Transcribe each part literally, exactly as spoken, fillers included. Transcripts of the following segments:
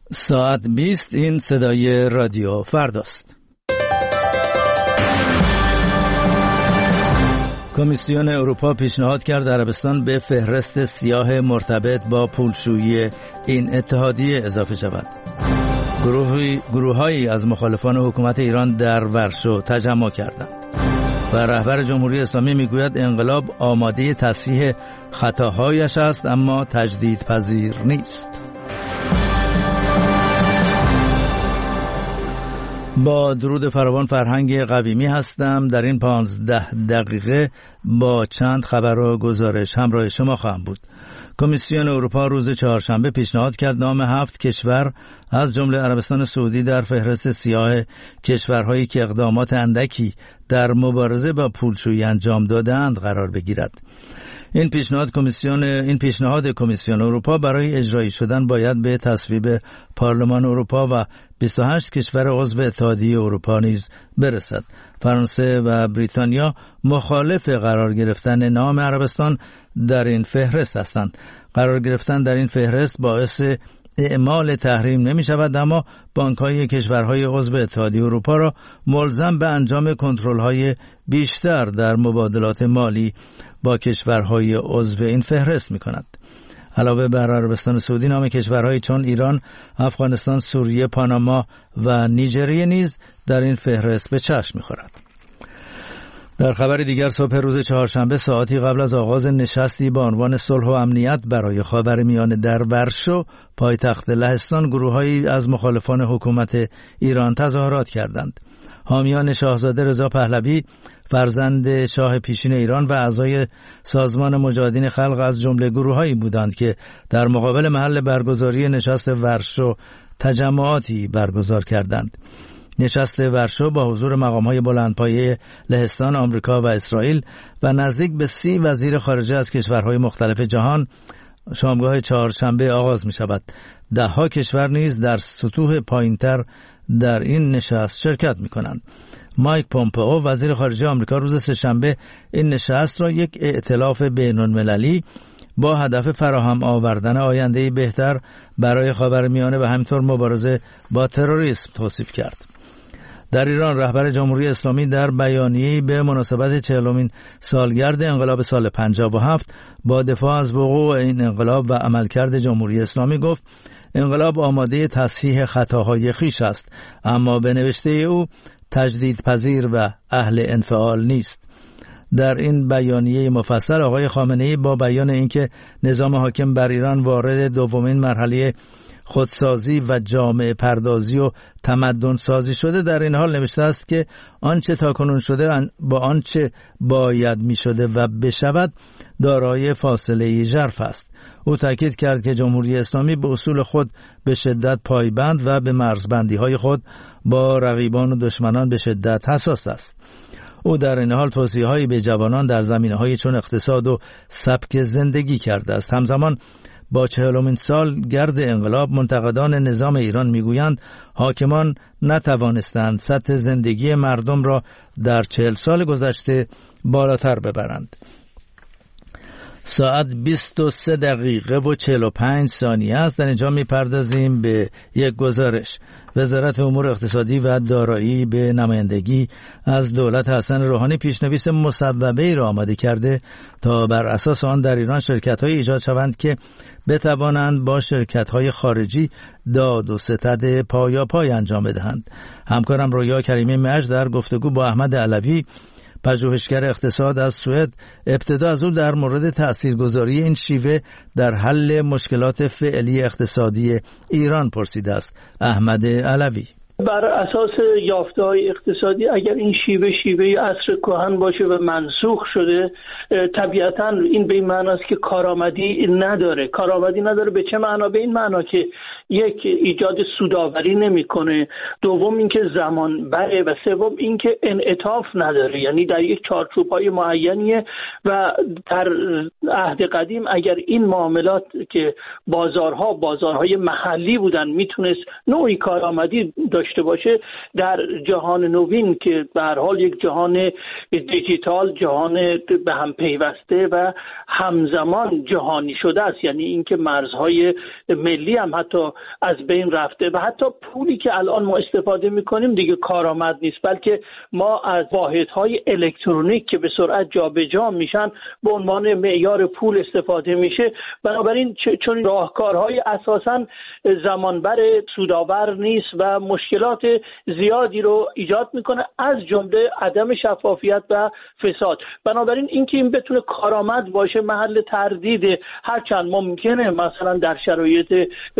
ساعت بیست این صدای رادیو فرداست. کمیسیون اروپا پیشنهاد کرد عربستان به فهرست سیاه مرتبط با پولشویی این اتحادیه اضافه شود. گروهی گروهایی از مخالفان حکومت ایران در ورشو تجمع کردند و رهبر جمهوری اسلامی میگوید انقلاب آماده تصحیح خطاهایش است اما تجدید پذیر نیست. با درود فراوان، فرهنگ قویمی هستم. در این پانزده دقیقه با چند خبر و گزارش همراه شما خواهم بود. کمیسیون اروپا روز چهارشنبه پیشنهاد کرد نام هفت کشور از جمله عربستان سعودی در فهرست سیاه کشورهایی که اقدامات اندکی در مبارزه با پولشویی انجام دادند قرار بگیرد. این پیشنهاد کمیسیون این پیشنهاد کمیسیون اروپا برای اجرایی شدن باید به تصویب پارلمان اروپا و بیست و هشت کشور عضو اتحادیه اروپا نیز برسد. فرانسه و بریتانیا مخالف قرار گرفتن نام عربستان در این فهرست هستند. قرار گرفتن در این فهرست باعث اعمال تحریم نمی شود، اما بانک‌های کشورهای عضو اتحادیه اروپا را ملزم به انجام کنترل‌های بیشتر در مبادلات مالی با کشورهای عضو این فهرست می‌کند. علاوه بر عربستان سعودی، نام کشورهای چون ایران، افغانستان، سوریه، پاناما و نیجریه نیز در این فهرست به چشم می‌خورد. در خبر دیگر، صبح روز چهارشنبه ساعتی قبل از آغاز نشستی با عنوان صلح و امنیت برای خاورمیانه در ورشو، پایتخت لهستان، گروه‌هایی از مخالفان حکومت ایران تظاهرات کردند. حامیان شاهزاده رضا پهلوی، فرزند شاه پیشین ایران و اعضای سازمان مجاهدین خلق از جمله گروه‌هایی بودند که در مقابل محل برگزاری نشست ورشو تجمعاتی برگزار کردند. نشست ورشو با حضور مقام‌های بلندپایه لهستان، آمریکا و اسرائیل و نزدیک به سی وزیر خارجه از کشورهای مختلف جهان شامگاه چهارشنبه آغاز می شود. ده ها کشور نیز در سطوح پایینتر در این نشست شرکت می کنند. مایک پومپئو وزیر خارجه آمریکا روز سه‌شنبه این نشست را یک ائتلاف بین‌المللی با هدف فراهم آوردن آینده‌ای بهتر برای خاورمیانه و همینطور مبارزه با تروریسم توصیف کرد. در ایران، رهبر جمهوری اسلامی در بیانیه‌ای به مناسبت چهلمین سالگرد انقلاب سال پنجاه و هفت با دفاع از وقوع این انقلاب و عملکرد جمهوری اسلامی گفت انقلاب آماده تصحیح خطاهای خویش است، اما به نوشته او تجدید پذیر و اهل انفعال نیست. در این بیانیه مفصل آقای خامنه‌ای با بیان اینکه نظام حاکم بر ایران وارد دومین مرحله خودسازی و جامعه پردازی و تمدن سازی شده، در این حال نوشته است که آنچه تاکنون شده با آنچه باید می شده و بشود دارای فاصله ژرف است. او تاکید کرد که جمهوری اسلامی به اصول خود به شدت پایبند و به مرزبندی های خود با رقیبان و دشمنان به شدت حساس است. او در این حال توصیه‌هایی به جوانان در زمینه‌های چون اقتصاد و سبک زندگی کرده است. همزمان با چهلمین سال گرد انقلاب، منتقدان نظام ایران میگویند حاکمان نتوانستند سطح زندگی مردم را در چهل سال گذشته بالاتر ببرند. ساعت بیست و سه دقیقه و چهل و پنج ثانیه است. در اینجا میپردازیم به یک گزارش. وزارت امور اقتصادی و دارایی به نمایندگی از دولت حسن روحانی پیشنویس مصوبه‌ای را آماده کرده تا بر اساس آن در ایران شرکت‌هایی ایجاد شوند که بتوانند با شرکت‌های خارجی داد و ستد پایاپای انجام بدهند. همکارم رویا کریمی مجد در گفتگو با احمد علوی، پژوهشگر اقتصاد از سوئد، ابتدا از او در مورد تاثیرگذاری این شیوه در حل مشکلات فعلی اقتصادی ایران پرسیده است. احمد علوی: بر اساس یافته‌های اقتصادی اگر این شیوه شیوه عصر کهن باشه و منسوخ شده، طبیعتاً این به این معناست که کارآمدی نداره. کارآمدی نداره به چه معنا؟ به این معنا که یک، ایجاد سودآوری نمیکنه، دوم اینکه زمان بره و سوم اینکه انعطاف نداره، یعنی در یک چارچوب‌های معینیه. و در عهد قدیم اگر این معاملات که بازارها بازارهای محلی بودن میتونست نوعی کارآمدی داشته باشه، در جهان نوین که به هر حال یک جهان دیجیتال، جهان به هم پیوسته و همزمان جهانی شده است، یعنی اینکه مرزهای ملی هم حتی از بین رفته و حتی پولی که الان ما استفاده میکنیم دیگه کارآمد نیست، بلکه ما از واحدهای الکترونیک که به سرعت جابجا میشن به عنوان معیار پول استفاده میشه. بنابراین چون راهکارهای اساساً زمانبر سودآور نیست و مشکلات زیادی رو ایجاد میکنه، از جمله عدم شفافیت و فساد. بنابراین اینکه این بتونه کارآمد باشه محل تردید، هرچند ممکنه مثلا در شرایط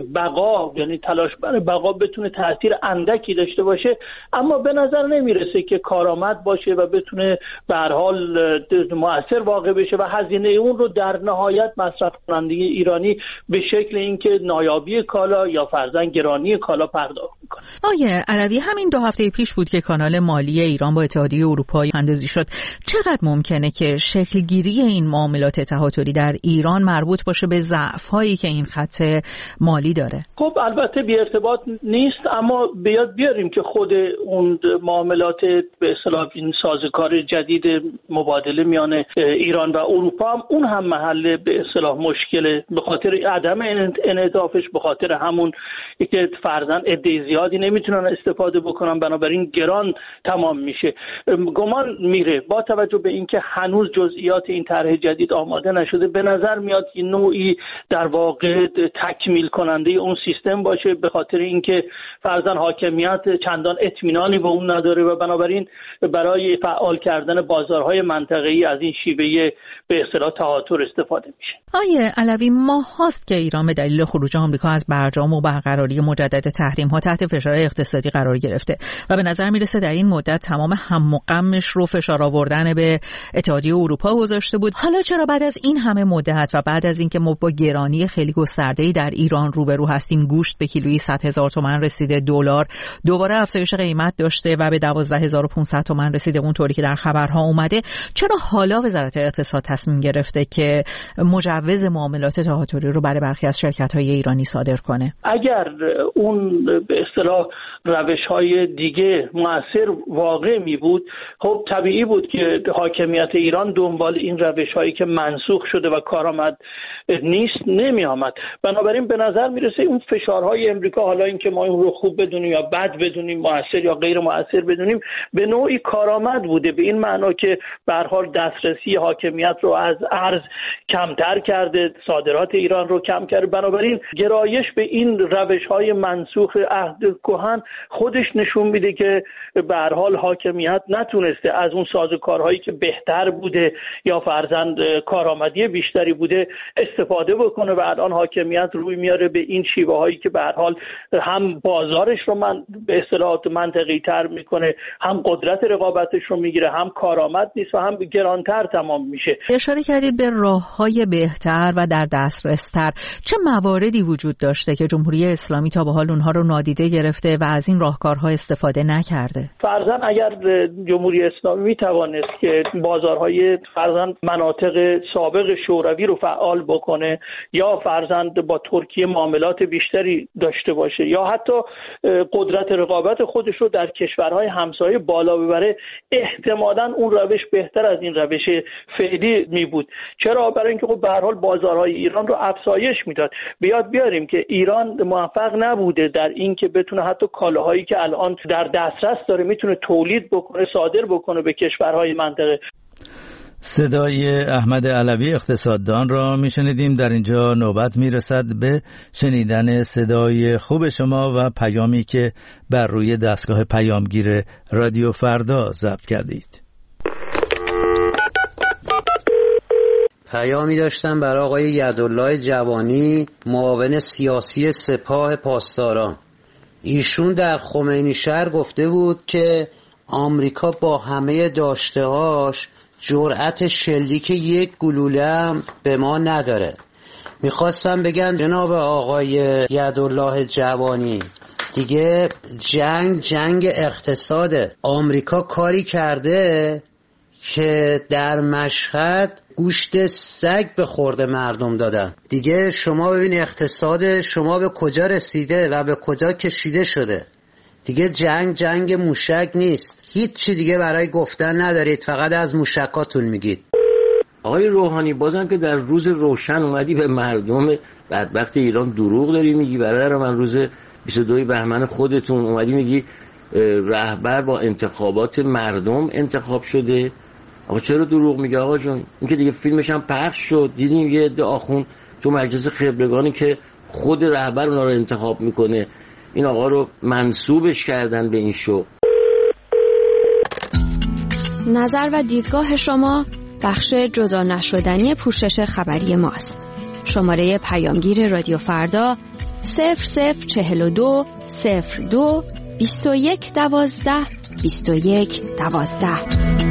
بقا، یعنی تلاش برای بقا، بتونه تاثیر اندکی داشته باشه، اما به نظر نمیرسه که کارآمد باشه و بتونه به هر حال مؤثر واقع بشه و هزینه اون رو در نهایت مصرف کننده ایرانی به شکل اینکه نایابی کالا یا فرضاً گرانی کالا پرداخت میکنه. آیه علوی، همین دو هفته پیش بود که کانال مالی ایران با اتحادیه اروپا اندازی شد. چقدر ممکنه که شکل گیری این معاملات تهاتری در ایران مربوط باشه به ضعف‌هایی که این خط مالی داره؟ خب البته بی ارتباط نیست، اما بیاد بیاریم که خود اون معاملات به اصطلاح این سازوکار جدید مبادله میان ایران و اروپا هم اون هم محل به اصطلاح مشکله، به خاطر عدم انعطافش، به خاطر همون که فرضاً عده زیادی نمیتونن استفاده بکنن، بنابراین گران تمام میشه. گمان میره با توجه به اینکه هنوز جزئیات این طرح جدید آماده نشده، به نظر میاد این نوعی در واقع تکمیل کننده اون سیستم باشه، به خاطر اینکه فرضاً حاکمیت چندان اطمینانی به اون نداره و بنابراین برای فعال کردن بازارهای منطقه‌ای از این شیوه به اصطلاح تهاتر استفاده میشه. آیه علوی، ماه هاست که ایران به دلیل خروج آمریکا از برجام و برقراری مجدد تحریم ها تحت فشار اقتصادی قرار گرفته و به نظر میرسه در این مدت تمام هم و غمش رو فشار آوردن به اتحادیه اروپا گذاشته بود. حالا چرا بعد از این همه مدت و بعد از اینکه ما با گرانی خیلی گسترده‌ای در ایران روبرو هستیم، گوشت به کیلویی صد هزار تومان رسیده، دلار دوباره افزایش قیمت داشته و به دوازده هزار و پانصد تومان رسیده اونطوری که در خبرها اومده، چرا حالا وزارت اقتصاد تصمیم گرفته که مجوز معاملات تهاتری رو برای برخی از شرکت‌های ایرانی صادر کنه؟ اگر اون به اصطلاح روش‌های دیگه مؤثر واقع می بود، خب طبیعی بود که حاکمیت ایران دنبال این روش‌هایی که منسوخ شده و کارآمد نیست نمی آمد. بنابراین به نظر میرسه اون فشارهای امریکا، حالا اینکه ما اون رو خوب بدونیم یا بد بدونیم، مؤثر یا غیر مؤثر بدونیم، به نوعی کارآمد بوده، به این معنا که به هر حال دسترسی حاکمیت رو از ارز کمتر کرده، صادرات ایران رو کم کرده. بنابراین گرایش به این روش‌های منسوخ عهد کهن خودش نشون میده که به هر حال حاکمیت نتونسته از اون سازوکارهایی که بهتر بوده یا فرضاً کارآمدی بیشتری بوده استفاده بکنه و الان حاکمیت روی میاره به این شیوه هایی که به هر حال هم بازارش رو من به اصطلاح منطقی تر میکنه، هم قدرت رقابتش رو میگیره، هم کارآمد نیست و هم گرانتر تمام میشه. اشاره کردید به راههای بهتر و در دسترس تر. چه مواردی وجود داشته که جمهوری اسلامی تا به حال اونها رو نادیده گرفته و از این راهکارها استفاده نکرده؟ فرضاً اگر جمهوری اسلامی میتوانست که بازارهای فرضاً مناطق سابق شوروی رو فعال بکنه یا فرضاً با ترکیه معاملات بیشتری داشته باشه یا حتی قدرت رقابت خودش رو در کشورهای همسایه بالا ببره، احتمالاً اون روش بهتر از این روش فعلی می بود. چرا؟ برای اینکه خب به هر حال بازارهای ایران رو افزایش میداد. بیاد بیاریم که ایران موفق نبوده در این که بتونه حتی کالاهایی که الان در دسترس داره میتونه تولید بکنه، صادر بکنه به کشورهای منطقه. صدای احمد علوی اقتصاددان را میشنیدیم. در اینجا نوبت میرسد به شنیدن صدای خوب شما و پیامی که بر روی دستگاه پیامگیر رادیو فردا ضبط کردید. پیامی داشتم برای آقای یدالله جوانی، معاون سیاسی سپاه پاسداران. ایشون در خمینی شهر گفته بود که آمریکا با همه داشته‌هاش جرأت شلیک یک گلوله هم به ما نداره. میخواستم بگم جناب آقای یدالله جوانی، دیگه جنگ جنگ اقتصاده. آمریکا کاری کرده که در مشهد گوشت سگ به خورد مردم دادن. دیگه شما ببین اقتصاد شما به کجا رسیده و به کجا کشیده شده. دیگه جنگ جنگ موشک نیست. هیچ چی دیگه برای گفتن ندارید، فقط از موشکاتون میگید. آقای روحانی بازم که در روز روشن اومدی به مردم بدبخت ایران دروغ داری میگی. برادر من روز بیست و دو بهمن خودتون اومدی میگی رهبر با انتخابات مردم انتخاب شده. آقا چرا دروغ میگه آقا جون؟ این که دیگه فیلمش هم پخش شد، دیدیم یه عده آخوند تو مجلس خبرگانی که خود رهبر اونا رو انتخاب میکنه، این آقا رو منسوبش کردن به این شو. نظر و دیدگاه شما بخش جدا نشدنی پوشش خبری ماست. شماره پیامگیر رادیو فردا صفر صفر چهل و دو صفر دو بیست و یک دوازده بیست و یک دوازده.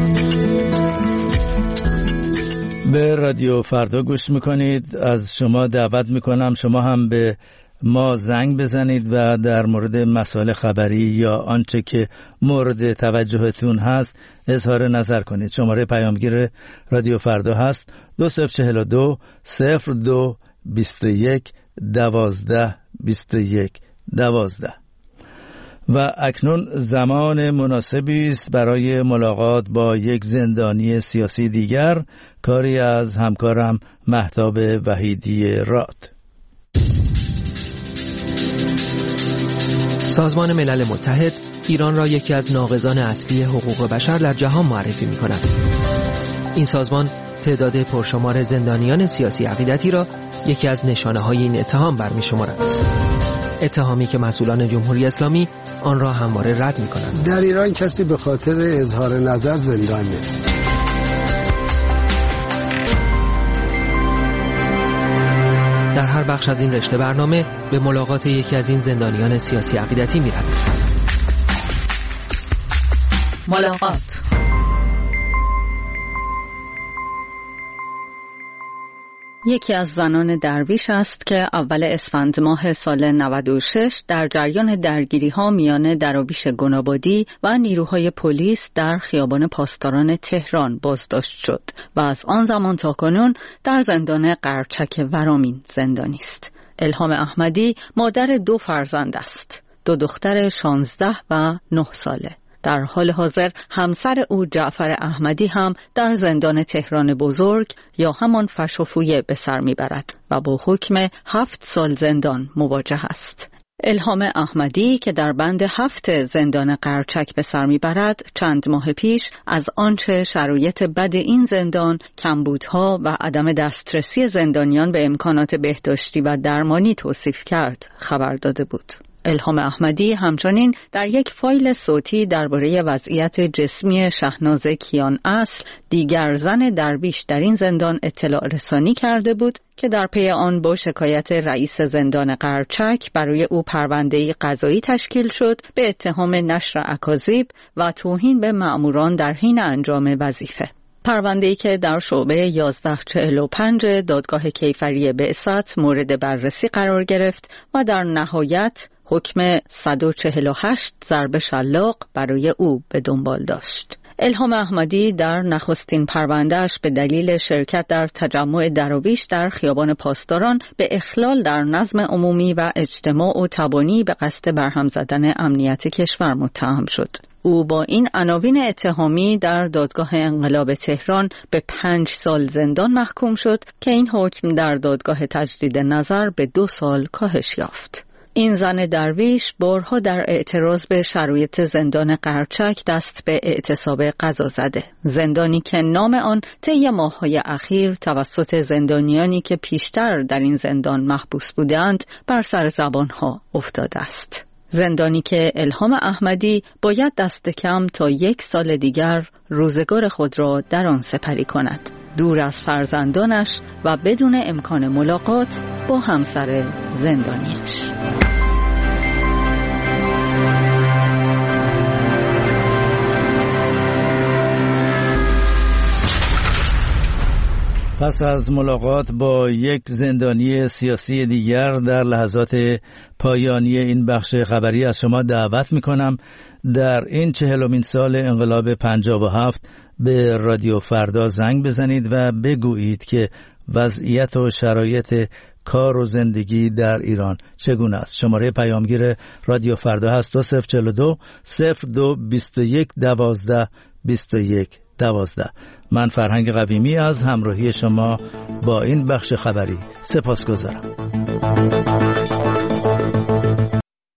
به رادیو فردا گوش میکنید. از شما دعوت میکنم شما هم به ما زنگ بزنید و در مورد مسائل خبری یا آنچه که مورد توجهتون هست اظهار نظر کنید. شماره پیامگیر رادیو فردا هست دو صفر چهل و دو صفر دو بیست و یک دوازده بیست و یک دوازده. و اکنون زمان مناسبی است برای ملاقات با یک زندانی سیاسی دیگر، کاری از همکارم مهتاب وحیدی راد. سازمان ملل متحد ایران را یکی از ناقضان اصلی حقوق بشر در جهان معرفی می‌کند. این سازمان تعداد پرشمار زندانیان سیاسی عقیدتی را یکی از نشانه‌های این اتهام برمی‌شمارد. اتهامی که مسئولان جمهوری اسلامی آن را همواره رد می‌کنند. در ایران کسی به خاطر اظهار نظر زندان نیست. در هر بخش از این رشته برنامه به ملاقات یکی از این زندانیان سیاسی عقیدتی می‌رویم. ملاقات. یکی از زنان درویش است که اول اسفند ماه سال نود و شش در جریان درگیری‌ها میان درویش گنابادی و نیروهای پلیس در خیابان پاسداران تهران بازداشت شد و از آن زمان تا کنون در زندان قرچک ورامین زندانی است. الهام احمدی مادر دو فرزند است، دو دختر شانزده و نه ساله. در حال حاضر همسر او جعفر احمدی هم در زندان تهران بزرگ یا همان فشافویه به سر میبرد و با حکم هفت سال زندان مواجه است. الهام احمدی که در بند هفت زندان قرچک به سر میبرد چند ماه پیش از آنچه شرایط بد این زندان، کمبودها و عدم دسترسی زندانیان به امکانات بهداشتی و درمانی توصیف کرد خبر داده بود. الهام احمدی همچنین در یک فایل صوتی درباره وضعیت جسمی شهناز کیان اصل، دیگر زن درویش در این زندان، اطلاع رسانی کرده بود که در پی آن با شکایت رئیس زندان قرچک برای او پرونده‌ای قضایی تشکیل شد به اتهام نشر اکاذیب و توهین به مأموران در حین انجام وظیفه. پرونده‌ای که در شعبه یازده چهل و پنج دادگاه کیفری بعثت مورد بررسی قرار گرفت و در نهایت حکم صد و چهل و هشت ضرب شلاق برای او به دنبال داشت. الهام احمدی در نخستین پروندهش به دلیل شرکت در تجمع درویش در خیابان پاسداران به اخلال در نظم عمومی و اجتماع و تبانی به قصد برهم زدن امنیت کشور متهم شد. او با این عناوین اتهامی در دادگاه انقلاب تهران به پنج سال زندان محکوم شد که این حکم در دادگاه تجدید نظر به دو سال کاهش یافت. این زن درویش بارها در اعتراض به شرایط زندان قرچک دست به اعتصاب قضا زده. زندانی که نام آن طی ماه‌های اخیر توسط زندانیانی که پیشتر در این زندان محبوس بودند بر سر زبانها افتاده است. زندانی که الهام احمدی باید دست کم تا یک سال دیگر روزگار خود را در آن سپری کند، دور از فرزندانش و بدون امکان ملاقات با همسر زندانیش. پس از ملاقات با یک زندانی سیاسی دیگر در لحظات پایانی این بخش خبری از شما دعوت می‌کنم در این چهلمین سال انقلاب پنجاه و هفت به رادیو فردا زنگ بزنید و بگویید که وضعیت و شرایط کار و زندگی در ایران چگونه است. شماره پیامگیر رادیو فردا هست دو صفر چهل و دو صفر دو بیست و یک دوازده بیست و یک دوازده. من فرهنگ قویمی از همراهی شما با این بخش خبری سپاسگزارم.